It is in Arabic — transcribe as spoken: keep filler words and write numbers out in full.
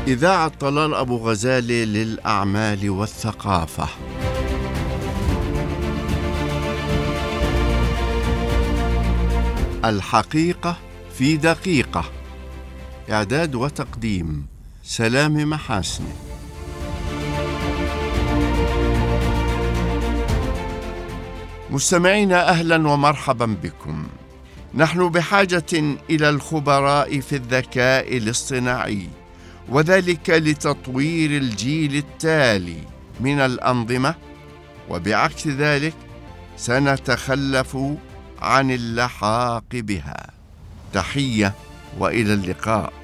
إذاعة طلال أبو غزالة للأعمال والثقافة. الحقيقة في دقيقة. إعداد وتقديم سلام محاسن. مستمعينا، أهلا ومرحبا بكم. نحن بحاجة إلى الخبراء في الذكاء الاصطناعي، وذلك لتطوير الجيل التالي من الأنظمة، وبعكس ذلك سنتخلف عن اللحاق بها. تحية وإلى اللقاء.